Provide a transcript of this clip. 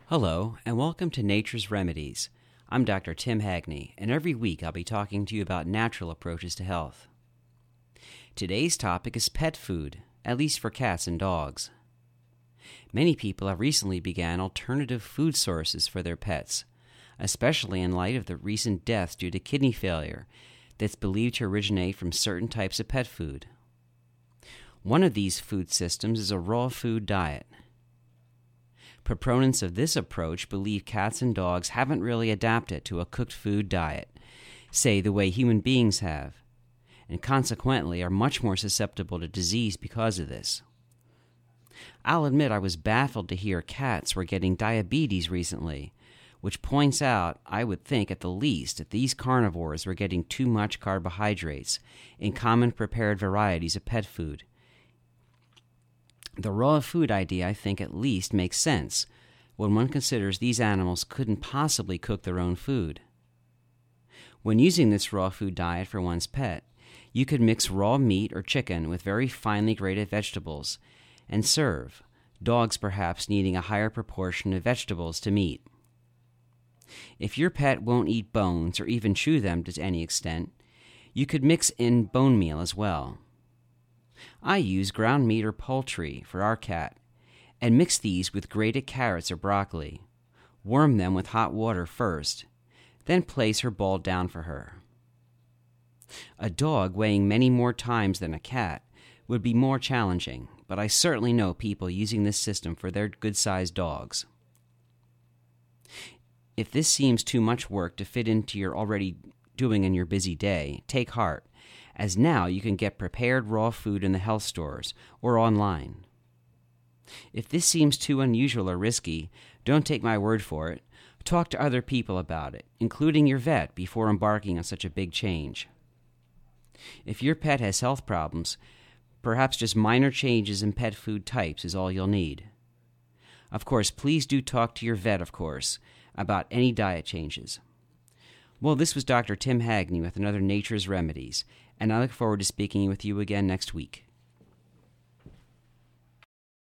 Hello, and welcome to Nature's Remedies. I'm Dr. Tim Hagney, and every week I'll be talking to you about natural approaches to health. Today's topic is pet food, at least for cats and dogs. Many people have recently begun alternative food sources for their pets, especially in light of the recent deaths due to kidney failure that's believed to originate from certain types of pet food. One of these food systems is a raw food diet. Proponents of this approach believe cats and dogs haven't really adapted to a cooked food diet, say the way human beings have, and consequently are much more susceptible to disease because of this. I'll admit I was baffled to hear cats were getting diabetes recently, which points out, I would think at the least, that these carnivores were getting too much carbohydrates in common prepared varieties of pet food. The raw food idea, I think, at least makes sense when one considers these animals couldn't possibly cook their own food. When using this raw food diet for one's pet, you could mix raw meat or chicken with very finely grated vegetables and serve, dogs perhaps needing a higher proportion of vegetables to meat. If your pet won't eat bones or even chew them to any extent, you could mix in bone meal as well. I use ground meat or poultry for our cat and mix these with grated carrots or broccoli. Warm them with hot water first, then place her bowl down for her. A dog weighing many more times than a cat would be more challenging, but I certainly know people using this system for their good-sized dogs. If this seems too much work to fit into your already doing in your busy day, take heart, as now you can get prepared raw food in the health stores or online. If this seems too unusual or risky, don't take my word for it. Talk to other people about it, including your vet, before embarking on such a big change. If your pet has health problems, perhaps just minor changes in pet food types is all you'll need. Of course, please do talk to your vet, about any diet changes. Well, this was Dr. Tim Hagney with another Nature's Remedies, and I look forward to speaking with you again next week.